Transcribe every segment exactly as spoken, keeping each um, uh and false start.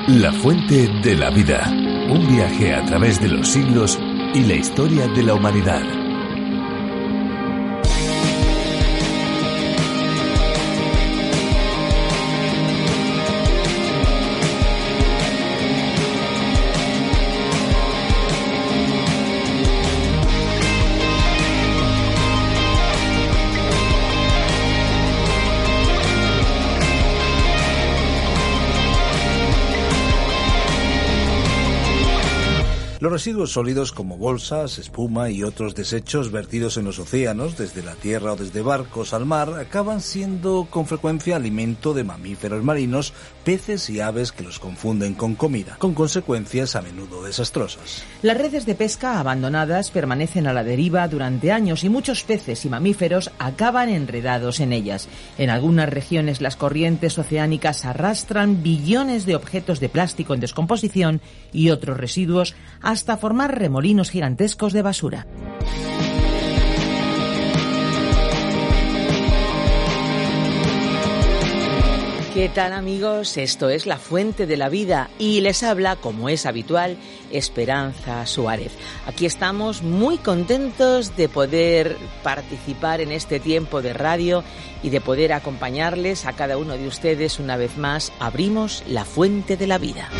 La fuente de la vida. Un viaje a través de los siglos y la historia de la humanidad. Los residuos sólidos como bolsas, espuma y otros desechos vertidos en los océanos, desde la tierra o desde barcos al mar, acaban siendo con frecuencia alimento de mamíferos marinos, peces y aves que los confunden con comida, con consecuencias a menudo desastrosas. Las redes de pesca abandonadas permanecen a la deriva durante años y muchos peces y mamíferos acaban enredados en ellas. En algunas regiones las corrientes oceánicas arrastran billones de objetos de plástico en descomposición y otros residuos hasta formar remolinos gigantescos de basura. ¿Qué tal, amigos? Esto es La Fuente de la Vida y les habla, como es habitual, Esperanza Suárez. Aquí estamos muy contentos de poder participar en este tiempo de radio y de poder acompañarles a cada uno de ustedes una vez más. Abrimos La Fuente de la Vida.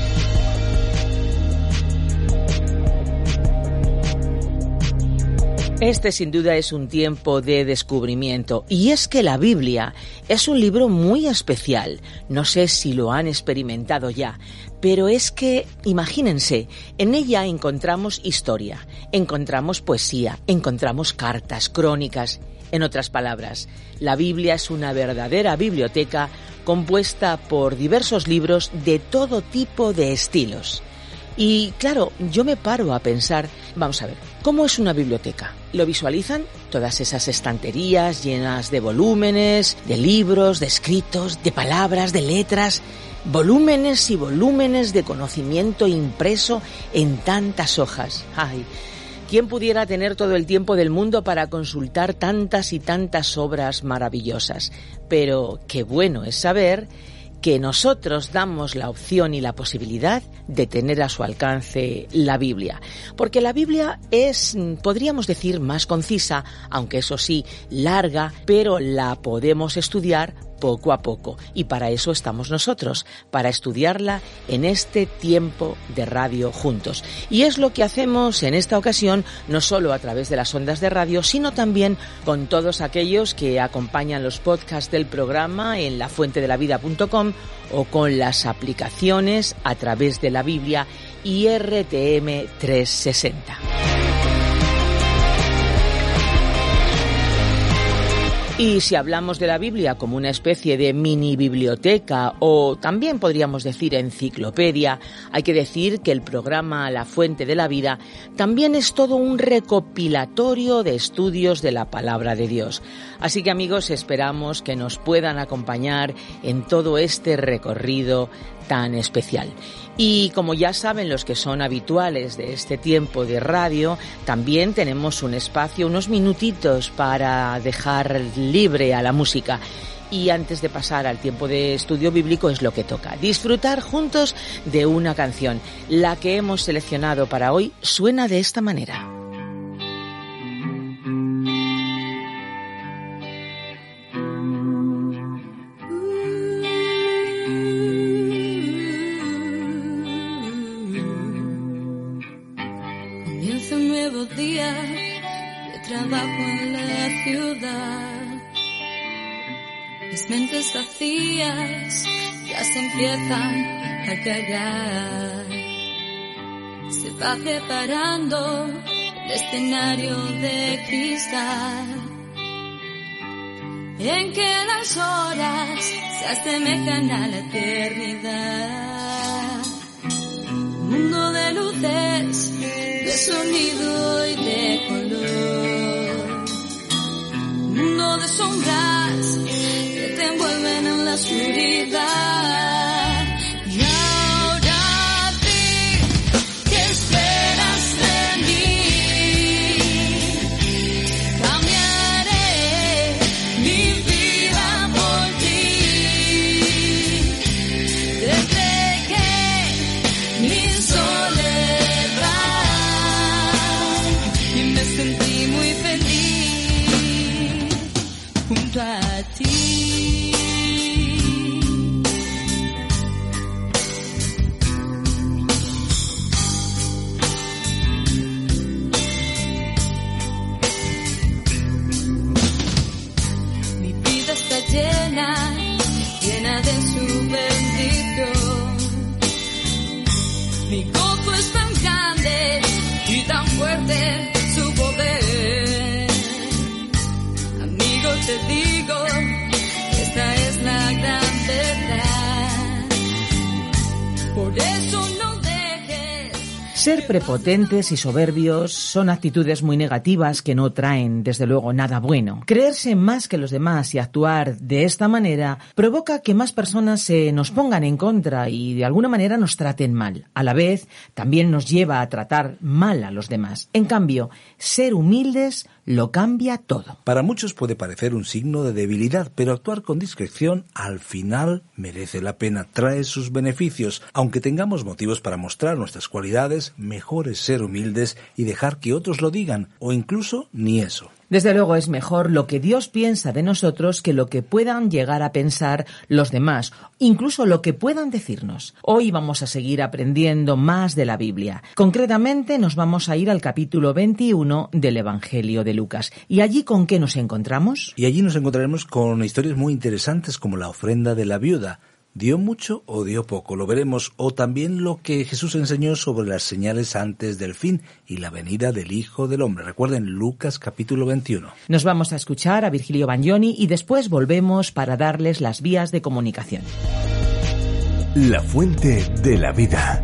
Este sin duda es un tiempo de descubrimiento y es que la Biblia es un libro muy especial. No sé si lo han experimentado ya, pero es que, imagínense, en ella encontramos historia, encontramos poesía, encontramos cartas, crónicas. En otras palabras, la Biblia es una verdadera biblioteca compuesta por diversos libros de todo tipo de estilos. Y claro, yo me paro a pensar, vamos a ver, ¿cómo es una biblioteca? ¿Lo visualizan? Todas esas estanterías llenas de volúmenes, de libros, de escritos, de palabras, de letras, volúmenes y volúmenes de conocimiento impreso en tantas hojas. ¡Ay! ¿Quién pudiera tener todo el tiempo del mundo para consultar tantas y tantas obras maravillosas? Pero qué bueno es saber que nosotros damos la opción y la posibilidad de tener a su alcance la Biblia. Porque la Biblia es, podríamos decir, más concisa, aunque eso sí, larga, pero la podemos estudiar poco a poco. Y para eso estamos nosotros, para estudiarla en este tiempo de radio juntos. Y es lo que hacemos en esta ocasión, no solo a través de las ondas de radio, sino también con todos aquellos que acompañan los podcasts del programa en la fuente de la vida punto com o con las aplicaciones a través de la Biblia y R T M trescientos sesenta. Y si hablamos de la Biblia como una especie de mini biblioteca o también podríamos decir enciclopedia, hay que decir que el programa La Fuente de la Vida también es todo un recopilatorio de estudios de la Palabra de Dios. Así que, amigos, esperamos que nos puedan acompañar en todo este recorrido tan especial. Y como ya saben los que son habituales de este tiempo de radio, también tenemos un espacio, unos minutitos para dejar libre a la música. Y antes de pasar al tiempo de estudio bíblico es lo que toca, disfrutar juntos de una canción. La que hemos seleccionado para hoy suena de esta manera. Día de trabajo en la ciudad, mis mentes vacías ya se empiezan a cargar, se va preparando el escenario de cristal en que las horas se asemejan a la eternidad, un mundo de luces, de sonido y de color, un mundo de sombras que te envuelven en la oscuridad. Y ahora di que esperas de mí, cambiaré mi vida por ti, desde que junto a ti. Mi vida está llena, llena de su bendición. Mi gozo es tan grande y tan fuerte su poder. Amigo, te digo, esta es la gran verdad. Por eso no dejes. Ser prepotentes y soberbios son actitudes muy negativas que no traen, desde luego, nada bueno. Creerse más que los demás y actuar de esta manera provoca que más personas se nos pongan en contra y de alguna manera nos traten mal. A la vez, también nos lleva a tratar mal a los demás. En cambio, ser humildes lo cambia todo. Para muchos puede parecer un signo de debilidad, pero actuar con discreción al final merece la pena, trae sus beneficios. Aunque tengamos motivos para mostrar nuestras cualidades, mejor es ser humildes y dejar que otros lo digan, o incluso ni eso. Desde luego es mejor lo que Dios piensa de nosotros que lo que puedan llegar a pensar los demás, incluso lo que puedan decirnos. Hoy vamos a seguir aprendiendo más de la Biblia. Concretamente nos vamos a ir al capítulo veintiuno del Evangelio de Lucas. ¿Y allí con qué nos encontramos? Y allí nos encontraremos con historias muy interesantes como la ofrenda de la viuda. ¿Dio mucho o dio poco? Lo veremos. O también lo que Jesús enseñó sobre las señales antes del fin y la venida del Hijo del Hombre. Recuerden, Lucas capítulo veintiuno. Nos vamos a escuchar a Virgilio Bagnoni y después volvemos para darles las vías de comunicación. La fuente de la vida.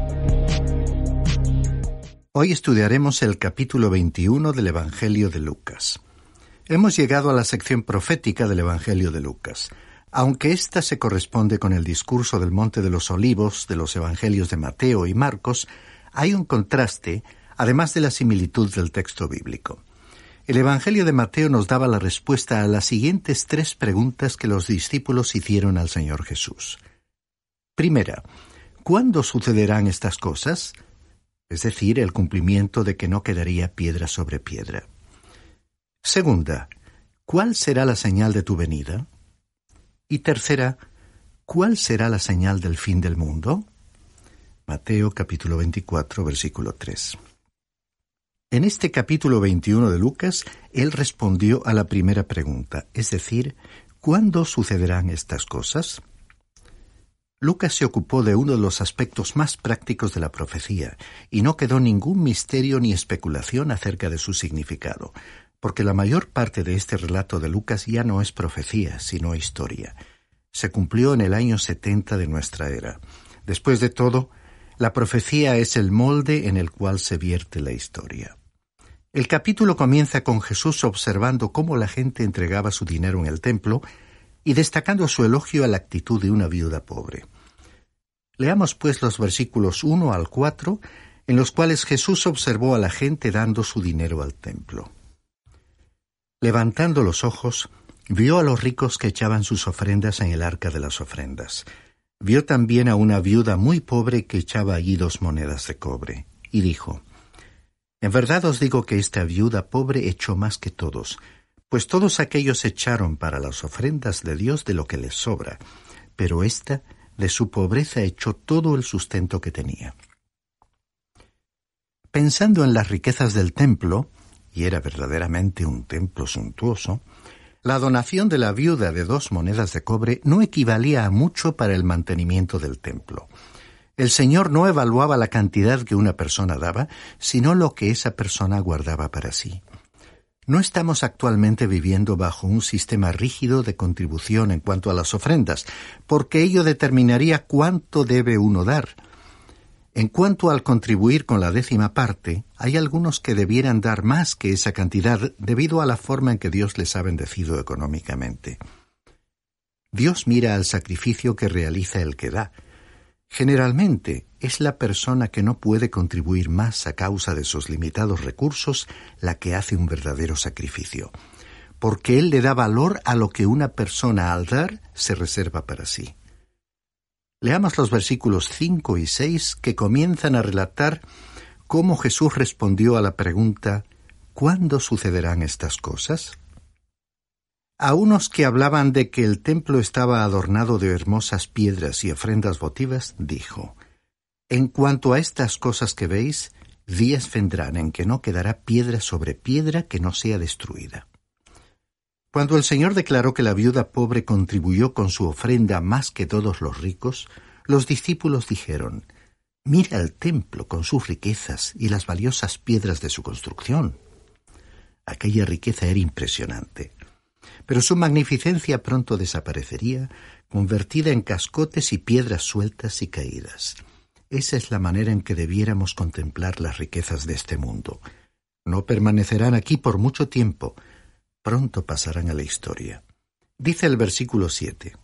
Hoy estudiaremos el capítulo veintiuno del Evangelio de Lucas. Hemos llegado a la sección profética del Evangelio de Lucas. Aunque ésta se corresponde con el discurso del Monte de los Olivos de los Evangelios de Mateo y Marcos, hay un contraste, además de la similitud del texto bíblico. El Evangelio de Mateo nos daba la respuesta a las siguientes tres preguntas que los discípulos hicieron al Señor Jesús. Primera, ¿cuándo sucederán estas cosas? Es decir, el cumplimiento de que no quedaría piedra sobre piedra. Segunda, ¿cuál será la señal de tu venida? Y tercera, ¿cuál será la señal del fin del mundo? Mateo capítulo veinticuatro, versículo tres. En este capítulo veintiuno de Lucas, él respondió a la primera pregunta, es decir, ¿cuándo sucederán estas cosas? Lucas se ocupó de uno de los aspectos más prácticos de la profecía, y no quedó ningún misterio ni especulación acerca de su significado, porque la mayor parte de este relato de Lucas ya no es profecía, sino historia. Se cumplió en el año setenta de nuestra era. Después de todo, la profecía es el molde en el cual se vierte la historia. El capítulo comienza con Jesús observando cómo la gente entregaba su dinero en el templo y destacando su elogio a la actitud de una viuda pobre. Leamos pues los versículos uno al cuatro, en los cuales Jesús observó a la gente dando su dinero al templo. Levantando los ojos, vio a los ricos que echaban sus ofrendas en el arca de las ofrendas. Vio también a una viuda muy pobre que echaba allí dos monedas de cobre, y dijo, «En verdad os digo que esta viuda pobre echó más que todos, pues todos aquellos echaron para las ofrendas de Dios de lo que les sobra, pero ésta de su pobreza echó todo el sustento que tenía». Pensando en las riquezas del templo, y era verdaderamente un templo suntuoso, la donación de la viuda de dos monedas de cobre no equivalía a mucho para el mantenimiento del templo. El Señor no evaluaba la cantidad que una persona daba, sino lo que esa persona guardaba para sí. No estamos actualmente viviendo bajo un sistema rígido de contribución en cuanto a las ofrendas, porque ello determinaría cuánto debe uno dar. En cuanto al contribuir con la décima parte, hay algunos que debieran dar más que esa cantidad debido a la forma en que Dios les ha bendecido económicamente. Dios mira al sacrificio que realiza el que da. Generalmente es la persona que no puede contribuir más a causa de sus limitados recursos la que hace un verdadero sacrificio, porque Él le da valor a lo que una persona al dar se reserva para sí. Leamos los versículos cinco y seis que comienzan a relatar cómo Jesús respondió a la pregunta ¿cuándo sucederán estas cosas? A unos que hablaban de que el templo estaba adornado de hermosas piedras y ofrendas votivas, dijo: En cuanto a estas cosas que veis, días vendrán en que no quedará piedra sobre piedra que no sea destruida. Cuando el Señor declaró que la viuda pobre contribuyó con su ofrenda más que todos los ricos, los discípulos dijeron: Mira el templo con sus riquezas y las valiosas piedras de su construcción. Aquella riqueza era impresionante, pero su magnificencia pronto desaparecería, convertida en cascotes y piedras sueltas y caídas. Esa es la manera en que debiéramos contemplar las riquezas de este mundo. No permanecerán aquí por mucho tiempo, pronto pasarán a la historia. Dice el versículo siete.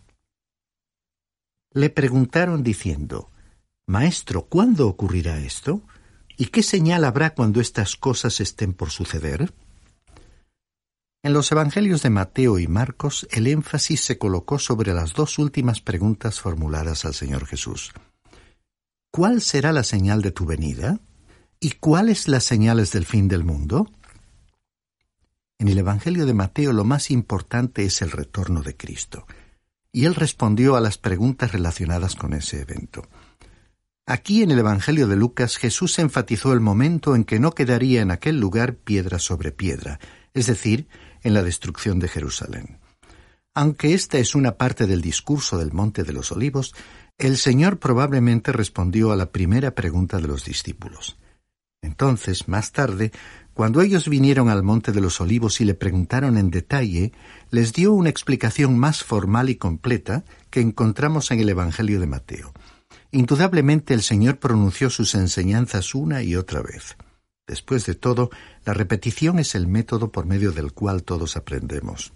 Le preguntaron diciendo: Maestro, ¿cuándo ocurrirá esto? ¿Y qué señal habrá cuando estas cosas estén por suceder? En los evangelios de Mateo y Marcos, el énfasis se colocó sobre las dos últimas preguntas formuladas al Señor Jesús. ¿Cuál será la señal de tu venida? ¿Y cuáles las señales del fin del mundo? En el Evangelio de Mateo lo más importante es el retorno de Cristo, y él respondió a las preguntas relacionadas con ese evento. Aquí en el Evangelio de Lucas, Jesús enfatizó el momento en que no quedaría en aquel lugar piedra sobre piedra, es decir, en la destrucción de Jerusalén. Aunque esta es una parte del discurso del Monte de los Olivos, el Señor probablemente respondió a la primera pregunta de los discípulos. Entonces, más tarde, cuando ellos vinieron al Monte de los Olivos y le preguntaron en detalle, les dio una explicación más formal y completa que encontramos en el Evangelio de Mateo. Indudablemente el Señor pronunció sus enseñanzas una y otra vez. Después de todo, la repetición es el método por medio del cual todos aprendemos.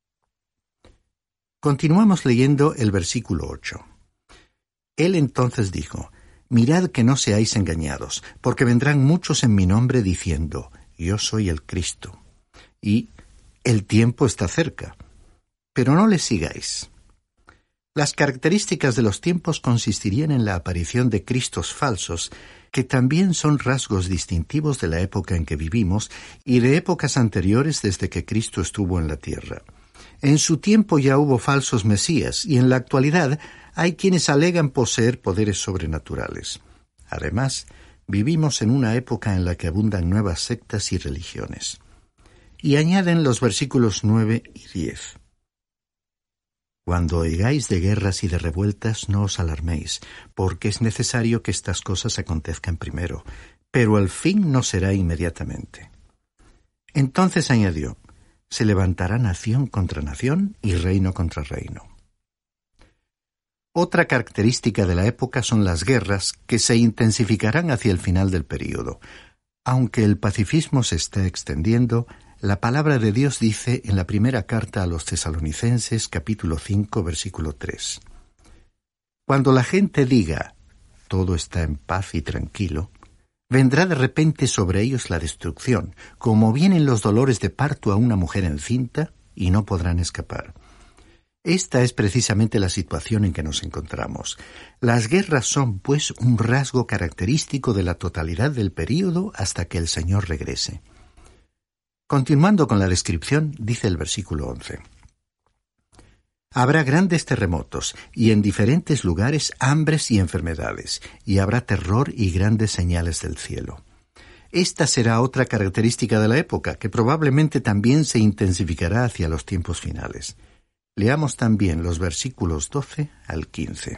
Continuamos leyendo el versículo ocho. Él entonces dijo: Mirad que no seáis engañados, porque vendrán muchos en mi nombre diciendo: Yo soy el Cristo, y el tiempo está cerca. Pero no les sigáis. Las características de los tiempos consistirían en la aparición de cristos falsos, que también son rasgos distintivos de la época en que vivimos y de épocas anteriores desde que Cristo estuvo en la tierra. En su tiempo ya hubo falsos mesías, y en la actualidad hay quienes alegan poseer poderes sobrenaturales. Además, vivimos en una época en la que abundan nuevas sectas y religiones. Y añaden los versículos nueve y diez. Cuando oigáis de guerras y de revueltas, no os alarméis, porque es necesario que estas cosas acontezcan primero, pero el fin no será inmediatamente. Entonces añadió: se levantará nación contra nación y reino contra reino. Otra característica de la época son las guerras, que se intensificarán hacia el final del período. Aunque el pacifismo se está extendiendo, la palabra de Dios dice en la primera carta a los Tesalonicenses, capítulo cinco, versículo tres. Cuando la gente diga: todo está en paz y tranquilo, vendrá de repente sobre ellos la destrucción, como vienen los dolores de parto a una mujer encinta, y no podrán escapar. Esta es precisamente la situación en que nos encontramos. Las guerras son, pues, un rasgo característico de la totalidad del período hasta que el Señor regrese. Continuando con la descripción, dice el versículo once. Habrá grandes terremotos, y en diferentes lugares hambres y enfermedades, y habrá terror y grandes señales del cielo. Esta será otra característica de la época, que probablemente también se intensificará hacia los tiempos finales. Leamos también los versículos doce al quince.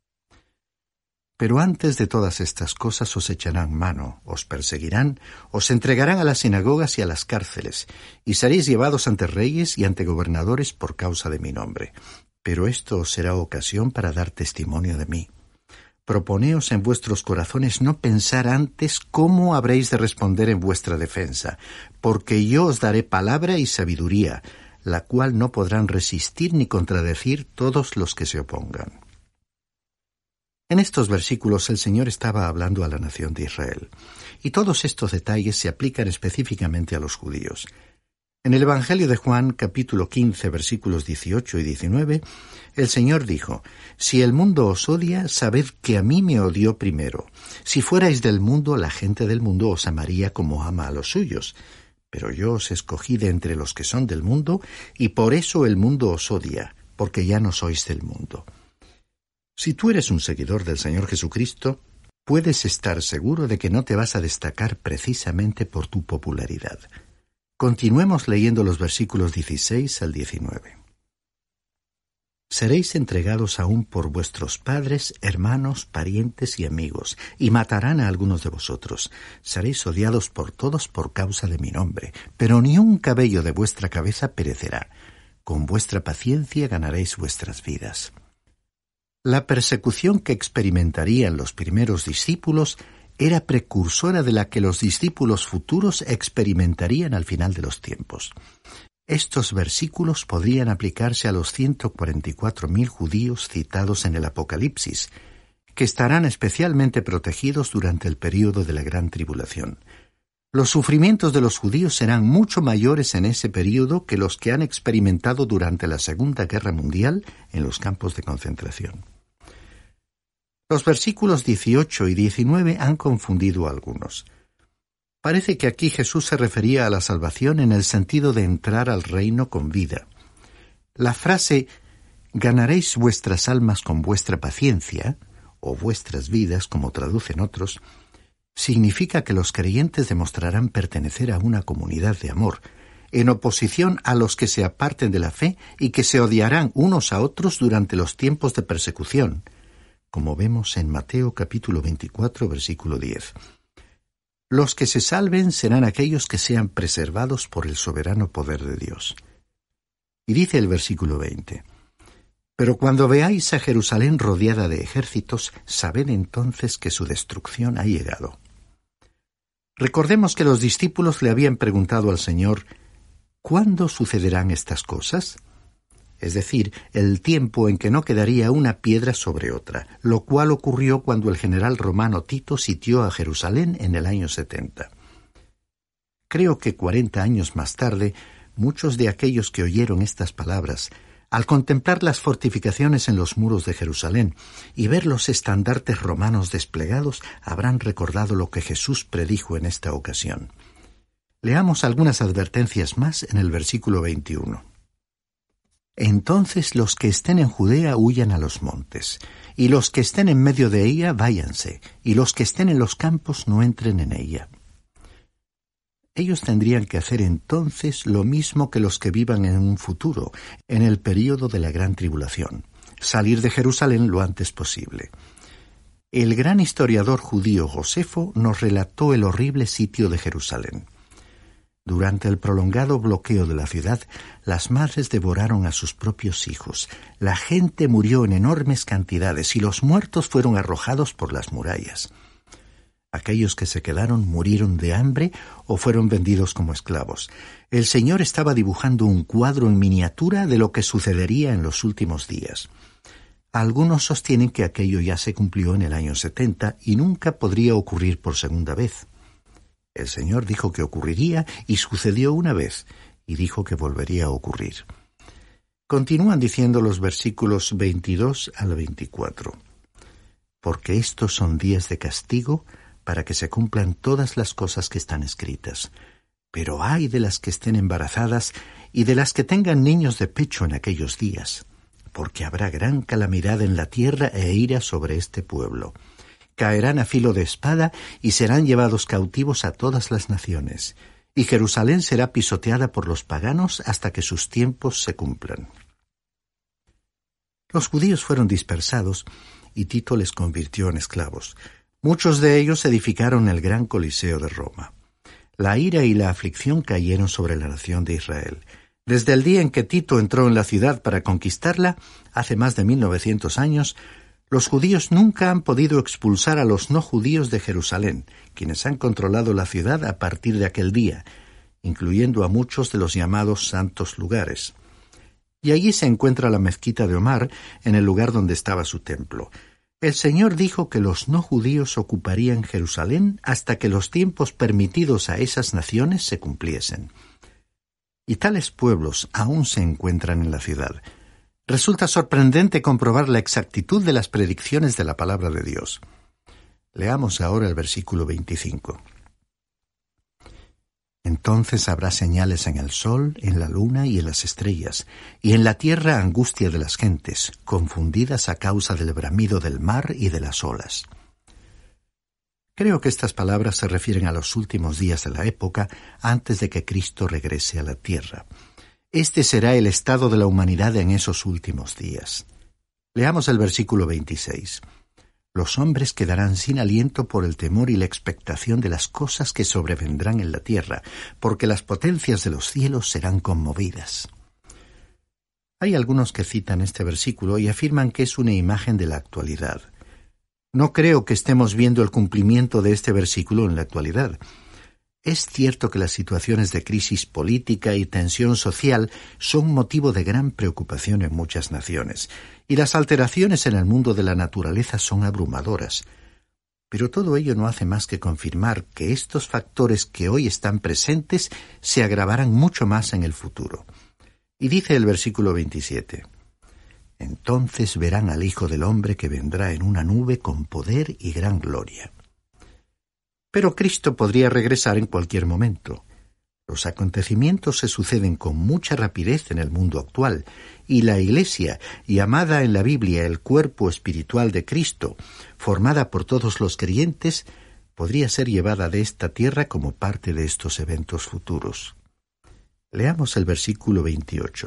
Pero antes de todas estas cosas os echarán mano, os perseguirán, os entregarán a las sinagogas y a las cárceles, y seréis llevados ante reyes y ante gobernadores por causa de mi nombre. Pero esto os será ocasión para dar testimonio de mí. Proponeos en vuestros corazones no pensar antes cómo habréis de responder en vuestra defensa, porque yo os daré palabra y sabiduría, la cual no podrán resistir ni contradecir todos los que se opongan. En estos versículos el Señor estaba hablando a la nación de Israel, y todos estos detalles se aplican específicamente a los judíos. En el Evangelio de Juan, capítulo quince, versículos dieciocho y diecinueve, el Señor dijo: Si el mundo os odia, sabed que a mí me odió primero. Si fuerais del mundo, la gente del mundo os amaría como ama a los suyos. Pero yo os escogí de entre los que son del mundo, y por eso el mundo os odia, porque ya no sois del mundo. Si tú eres un seguidor del Señor Jesucristo, puedes estar seguro de que no te vas a destacar precisamente por tu popularidad. Continuemos leyendo los versículos dieciséis al diecinueve. Seréis entregados aún por vuestros padres, hermanos, parientes y amigos, y matarán a algunos de vosotros. Seréis odiados por todos por causa de mi nombre, pero ni un cabello de vuestra cabeza perecerá. Con vuestra paciencia ganaréis vuestras vidas. La persecución que experimentarían los primeros discípulos era precursora de la que los discípulos futuros experimentarían al final de los tiempos. Estos versículos podrían aplicarse a los ciento cuarenta y cuatro mil judíos citados en el Apocalipsis, que estarán especialmente protegidos durante el período de la Gran Tribulación. Los sufrimientos de los judíos serán mucho mayores en ese período que los que han experimentado durante la Segunda Guerra Mundial en los campos de concentración. Los versículos dieciocho y diecinueve han confundido a algunos. Parece que aquí Jesús se refería a la salvación en el sentido de entrar al reino con vida. La frase «ganaréis vuestras almas con vuestra paciencia», o vuestras vidas, como traducen otros, significa que los creyentes demostrarán pertenecer a una comunidad de amor, en oposición a los que se aparten de la fe y que se odiarán unos a otros durante los tiempos de persecución, como vemos en Mateo capítulo veinticuatro, versículo diez. Los que se salven serán aquellos que sean preservados por el soberano poder de Dios. Y dice el versículo veinte, «Pero cuando veáis a Jerusalén rodeada de ejércitos, sabed entonces que su destrucción ha llegado». Recordemos que los discípulos le habían preguntado al Señor, ¿cuándo sucederán estas cosas? Es decir, el tiempo en que no quedaría una piedra sobre otra, lo cual ocurrió cuando el general romano Tito sitió a Jerusalén en el año setenta. Creo que cuarenta años más tarde, muchos de aquellos que oyeron estas palabras, al contemplar las fortificaciones en los muros de Jerusalén y ver los estandartes romanos desplegados, habrán recordado lo que Jesús predijo en esta ocasión. Leamos algunas advertencias más en el versículo veintiuno. Entonces los que estén en Judea huyan a los montes, y los que estén en medio de ella váyanse, y los que estén en los campos no entren en ella. Ellos tendrían que hacer entonces lo mismo que los que vivan en un futuro, en el período de la Gran Tribulación, salir de Jerusalén lo antes posible. El gran historiador judío Josefo nos relató el horrible sitio de Jerusalén. Durante el prolongado bloqueo de la ciudad, las madres devoraron a sus propios hijos, la gente murió en enormes cantidades y los muertos fueron arrojados por las murallas. Aquellos que se quedaron murieron de hambre o fueron vendidos como esclavos. El Señor estaba dibujando un cuadro en miniatura de lo que sucedería en los últimos días. Algunos sostienen que aquello ya se cumplió en el año setenta y nunca podría ocurrir por segunda vez. El Señor dijo que ocurriría y sucedió una vez, y dijo que volvería a ocurrir. Continúan diciendo los versículos veintidós al veinticuatro. Porque estos son días de castigo para que se cumplan todas las cosas que están escritas. Pero ay de las que estén embarazadas y de las que tengan niños de pecho en aquellos días, porque habrá gran calamidad en la tierra e ira sobre este pueblo. Caerán a filo de espada y serán llevados cautivos a todas las naciones, y Jerusalén será pisoteada por los paganos hasta que sus tiempos se cumplan. Los judíos fueron dispersados y Tito les convirtió en esclavos. Muchos de ellos edificaron el gran Coliseo de Roma. La ira y la aflicción cayeron sobre la nación de Israel. Desde el día en que Tito entró en la ciudad para conquistarla, hace más de mil novecientos años, los judíos nunca han podido expulsar a los no judíos de Jerusalén, quienes han controlado la ciudad a partir de aquel día, incluyendo a muchos de los llamados santos lugares. Y allí se encuentra la mezquita de Omar, en el lugar donde estaba su templo. El Señor dijo que los no judíos ocuparían Jerusalén hasta que los tiempos permitidos a esas naciones se cumpliesen. Y tales pueblos aún se encuentran en la ciudad. Resulta sorprendente comprobar la exactitud de las predicciones de la palabra de Dios. Leamos ahora el versículo veinticinco. Entonces habrá señales en el sol, en la luna y en las estrellas, y en la tierra angustia de las gentes, confundidas a causa del bramido del mar y de las olas. Creo que estas palabras se refieren a los últimos días de la época antes de que Cristo regrese a la tierra. Este será el estado de la humanidad en esos últimos días. Leamos el versículo veintiséis. Los hombres quedarán sin aliento por el temor y la expectación de las cosas que sobrevendrán en la tierra, porque las potencias de los cielos serán conmovidas. Hay algunos que citan este versículo y afirman que es una imagen de la actualidad. No creo que estemos viendo el cumplimiento de este versículo en la actualidad. Es cierto que las situaciones de crisis política y tensión social son motivo de gran preocupación en muchas naciones, y las alteraciones en el mundo de la naturaleza son abrumadoras. Pero todo ello no hace más que confirmar que estos factores que hoy están presentes se agravarán mucho más en el futuro. Y dice el versículo veintisiete, «Entonces verán al Hijo del Hombre que vendrá en una nube con poder y gran gloria». Pero Cristo podría regresar en cualquier momento. Los acontecimientos se suceden con mucha rapidez en el mundo actual, y la Iglesia, llamada en la Biblia el cuerpo espiritual de Cristo, formada por todos los creyentes, podría ser llevada de esta tierra como parte de estos eventos futuros. Leamos el versículo veintiocho.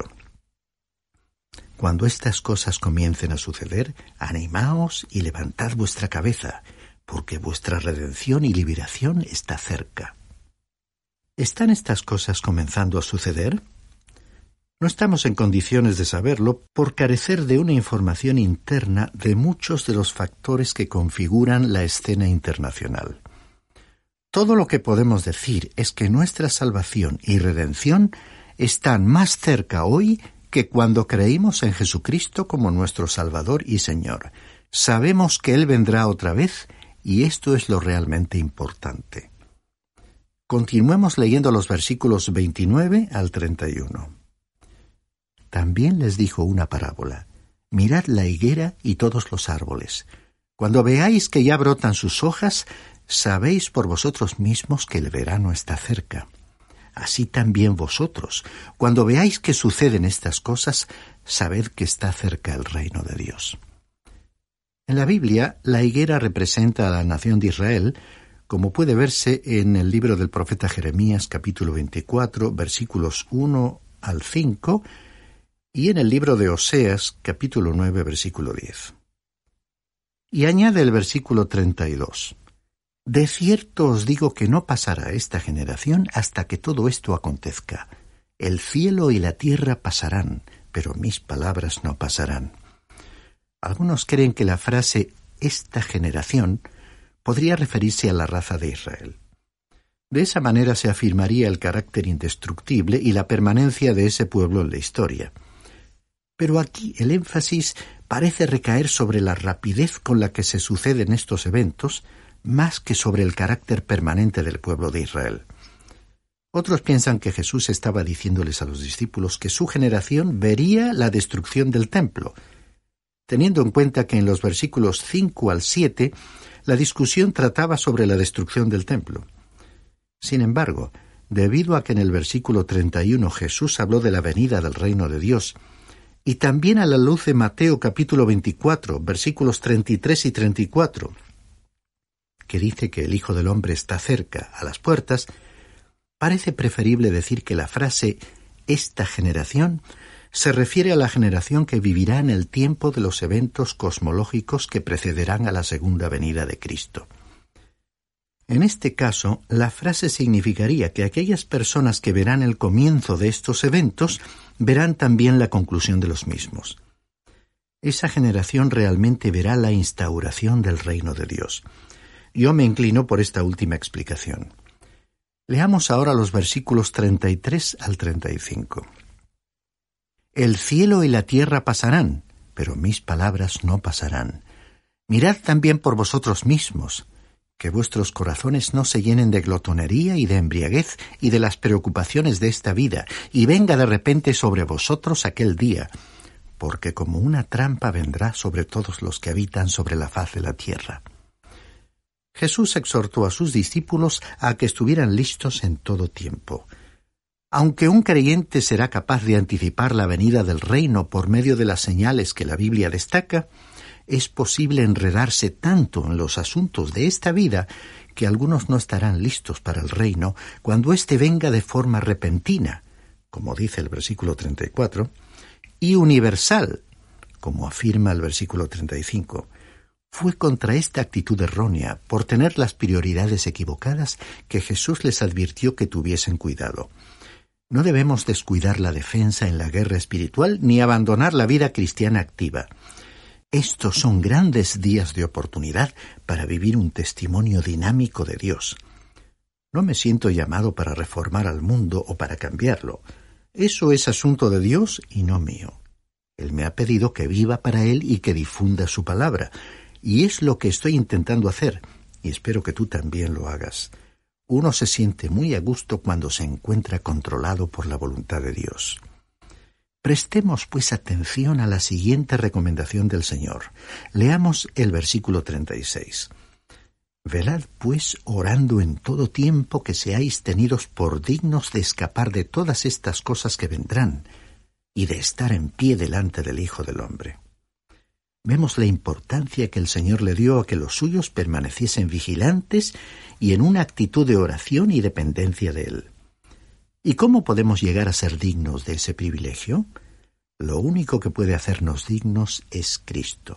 Cuando estas cosas comiencen a suceder, animaos y levantad vuestra cabeza, porque vuestra redención y liberación está cerca. ¿Están estas cosas comenzando a suceder? No estamos en condiciones de saberlo por carecer de una información interna de muchos de los factores que configuran la escena internacional. Todo lo que podemos decir es que nuestra salvación y redención están más cerca hoy que cuando creímos en Jesucristo como nuestro Salvador y Señor. Sabemos que Él vendrá otra vez, y esto es lo realmente importante. Continuemos leyendo los versículos veintinueve al treinta y uno. También les dijo una parábola. Mirad la higuera y todos los árboles. Cuando veáis que ya brotan sus hojas, sabéis por vosotros mismos que el verano está cerca. Así también vosotros, cuando veáis que suceden estas cosas, sabed que está cerca el reino de Dios. En la Biblia, la higuera representa a la nación de Israel, como puede verse en el libro del profeta Jeremías, capítulo veinticuatro, versículos uno al cinco, y en el libro de Oseas, capítulo nueve, versículo diez. Y añade el versículo treinta y dos. De cierto os digo que no pasará esta generación hasta que todo esto acontezca. El cielo y la tierra pasarán, pero mis palabras no pasarán. Algunos creen que la frase «esta generación» podría referirse a la raza de Israel. De esa manera se afirmaría el carácter indestructible y la permanencia de ese pueblo en la historia. Pero aquí el énfasis parece recaer sobre la rapidez con la que se suceden estos eventos, más que sobre el carácter permanente del pueblo de Israel. Otros piensan que Jesús estaba diciéndoles a los discípulos que su generación vería la destrucción del templo, teniendo en cuenta que en los versículos cinco al siete la discusión trataba sobre la destrucción del templo. Sin embargo, debido a que en el versículo treinta y uno Jesús habló de la venida del reino de Dios, y también a la luz de Mateo capítulo veinticuatro, versículos treinta y tres y treinta y cuatro, que dice que el Hijo del Hombre está cerca, a las puertas, parece preferible decir que la frase «esta generación» se refiere a la generación que vivirá en el tiempo de los eventos cosmológicos que precederán a la segunda venida de Cristo. En este caso, la frase significaría que aquellas personas que verán el comienzo de estos eventos verán también la conclusión de los mismos. Esa generación realmente verá la instauración del reino de Dios. Yo me inclino por esta última explicación. Leamos ahora los versículos treinta y tres al treinta y cinco. El cielo y la tierra pasarán, pero mis palabras no pasarán. Mirad también por vosotros mismos, que vuestros corazones no se llenen de glotonería y de embriaguez y de las preocupaciones de esta vida, y venga de repente sobre vosotros aquel día, porque como una trampa vendrá sobre todos los que habitan sobre la faz de la tierra. Jesús exhortó a sus discípulos a que estuvieran listos en todo tiempo. Aunque un creyente será capaz de anticipar la venida del reino por medio de las señales que la Biblia destaca, es posible enredarse tanto en los asuntos de esta vida que algunos no estarán listos para el reino cuando éste venga de forma repentina, como dice el versículo treinta y cuatro, y universal, como afirma el versículo treinta y cinco. Fue contra esta actitud errónea, por tener las prioridades equivocadas, que Jesús les advirtió que tuviesen cuidado. No debemos descuidar la defensa en la guerra espiritual ni abandonar la vida cristiana activa. Estos son grandes días de oportunidad para vivir un testimonio dinámico de Dios. No me siento llamado para reformar al mundo o para cambiarlo. Eso es asunto de Dios y no mío. Él me ha pedido que viva para Él y que difunda su palabra. Y es lo que estoy intentando hacer, y espero que tú también lo hagas. Uno se siente muy a gusto cuando se encuentra controlado por la voluntad de Dios. Prestemos pues atención a la siguiente recomendación del Señor. Leamos el versículo treinta y seis. Velad pues orando en todo tiempo, que seáis tenidos por dignos de escapar de todas estas cosas que vendrán, y de estar en pie delante del Hijo del Hombre. Vemos la importancia que el Señor le dio a que los suyos permaneciesen vigilantes y en una actitud de oración y dependencia de Él. ¿Y cómo podemos llegar a ser dignos de ese privilegio? Lo único que puede hacernos dignos es Cristo.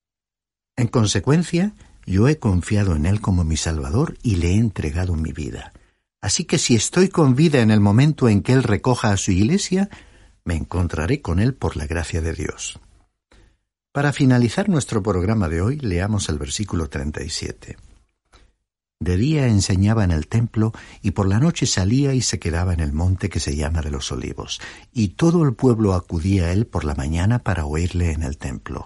En consecuencia, yo he confiado en Él como mi Salvador y le he entregado mi vida. Así que si estoy con vida en el momento en que Él recoja a su iglesia, me encontraré con Él por la gracia de Dios. Para finalizar nuestro programa de hoy, leamos el versículo treinta y siete. De día enseñaba en el templo, y por la noche salía y se quedaba en el monte que se llama de los Olivos, y todo el pueblo acudía a él por la mañana para oírle en el templo.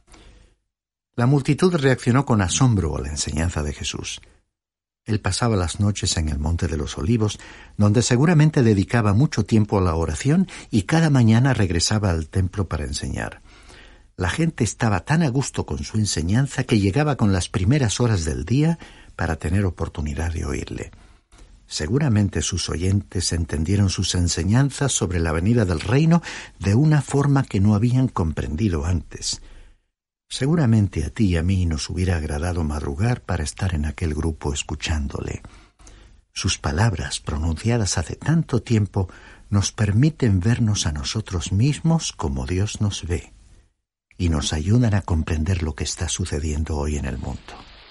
La multitud reaccionó con asombro a la enseñanza de Jesús. Él pasaba las noches en el monte de los Olivos, donde seguramente dedicaba mucho tiempo a la oración, y cada mañana regresaba al templo para enseñar. La gente estaba tan a gusto con su enseñanza que llegaba con las primeras horas del día para tener oportunidad de oírle. Seguramente sus oyentes entendieron sus enseñanzas sobre la venida del reino de una forma que no habían comprendido antes. Seguramente a ti y a mí nos hubiera agradado madrugar para estar en aquel grupo escuchándole. Sus palabras, pronunciadas hace tanto tiempo, nos permiten vernos a nosotros mismos como Dios nos ve, y nos ayudan a comprender lo que está sucediendo hoy en el mundo.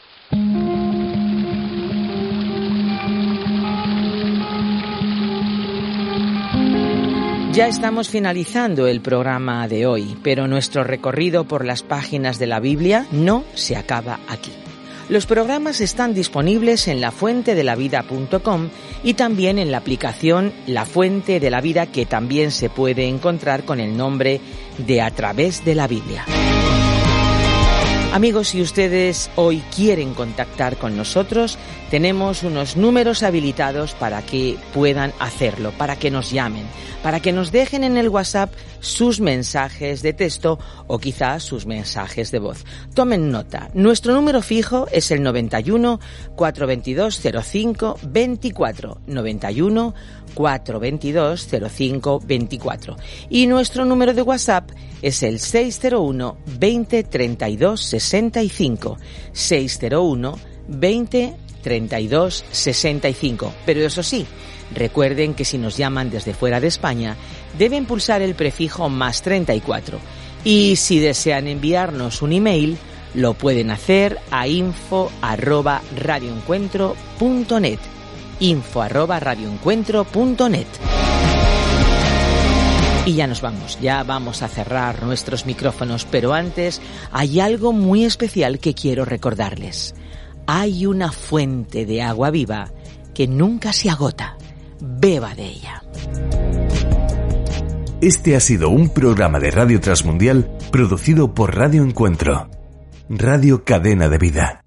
Ya estamos finalizando el programa de hoy, pero nuestro recorrido por las páginas de la Biblia no se acaba aquí. Los programas están disponibles en la fuente de la vida punto com y también en la aplicación La Fuente de la Vida, que también se puede encontrar con el nombre de A Través de la Biblia. Amigos, si ustedes hoy quieren contactar con nosotros, tenemos unos números habilitados para que puedan hacerlo, para que nos llamen, para que nos dejen en el WhatsApp sus mensajes de texto o quizás sus mensajes de voz. Tomen nota. Nuestro número fijo es el noventa y uno, cuatrocientos veintidós, cero cinco veinticuatro, noventa y uno, cuatrocientos veintidós, cero cinco veinticuatro. Y nuestro número de WhatsApp es el seis cero uno, veinte, treinta y dos, sesenta y cinco. seis cero uno, veinte, treinta y dos, sesenta y cinco. Pero eso sí, recuerden que si nos llaman desde fuera de España, deben pulsar el prefijo más treinta y cuatro. Y si desean enviarnos un email, lo pueden hacer a info arroba radioencuentro punto net. info arroba radioencuentro punto net. Y ya nos vamos, ya vamos a cerrar nuestros micrófonos, pero antes hay algo muy especial que quiero recordarles. Hay una fuente de agua viva que nunca se agota. Beba de ella. Este ha sido un programa de Radio Transmundial producido por Radio Encuentro, Radio Cadena de Vida.